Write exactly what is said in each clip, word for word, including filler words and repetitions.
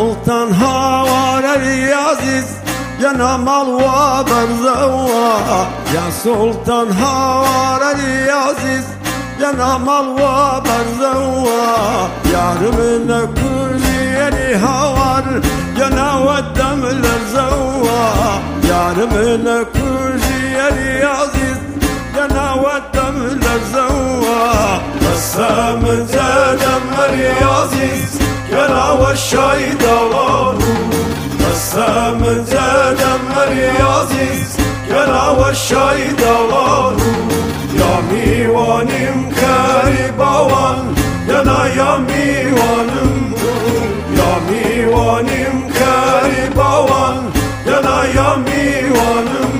سلطان هواري عزيز يا نمل وبرزوا يا سلطان هواري عزيز يا نمل وبرزوا يا رمنا كل يلي هوار يا نودم الزوا يا رمنا كل يلي عزيز يا نودم الزوا قسم زاد مري عزيز يا والشاي دواره قسم زاد مري عزيز يا والشاي دواره يا ميوانم كاري باوان يا يا ميوانم يا ميوانم كاري باوان يا يا ميوانم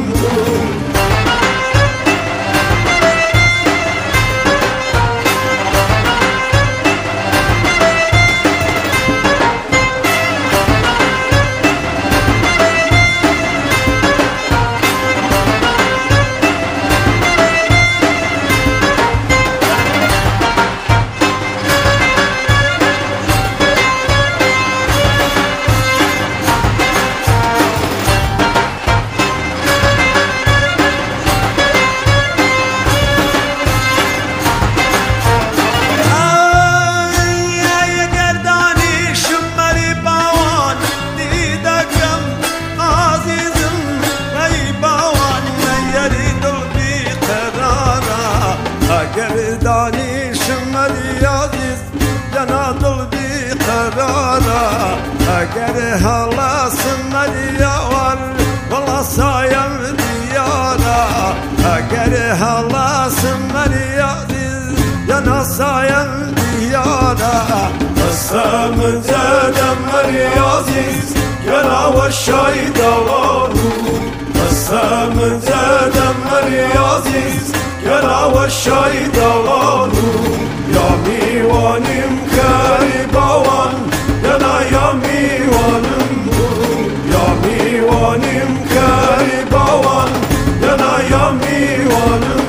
گردانی شمالی عزیز جنادل بی قرارا اگر حالا سمالی آور ولا سایم دیارا اگر حالا سمالی عزیز جنا سایم دیارا قسم زدم مری عزیز جنا و شای دوارو قسم زدم مری عزیز يا والشاي دوانو يا ميوانم كاري باوان يا يا ميوانم يا ميوانم كاري باوان يا يا ميوانم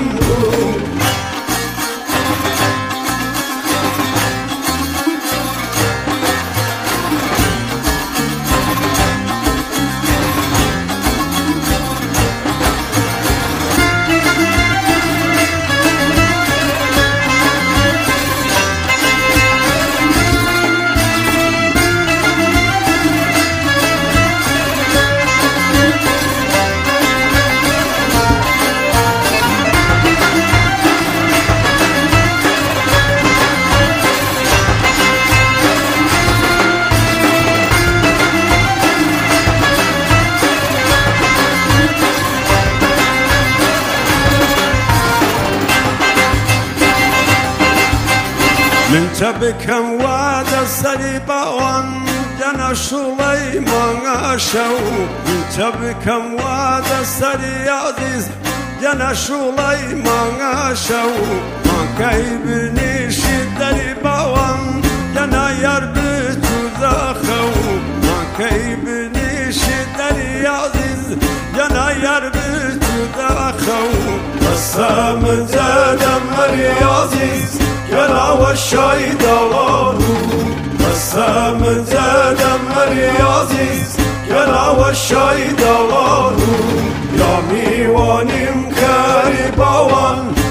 من تبكم واد السريبان جنا سليمان عشو من تبكم واد السري عزيز جنا سليمان عشو من كيبني شدري باوان جنا يربط ذاخو من كيبني شدري عزيز جنا يربط ذاخو قسم زاد مري عزيز يا والشاي دوانو قسم زاد مري عزيز يا والشاي دوانو يا ميوانم كاري باوان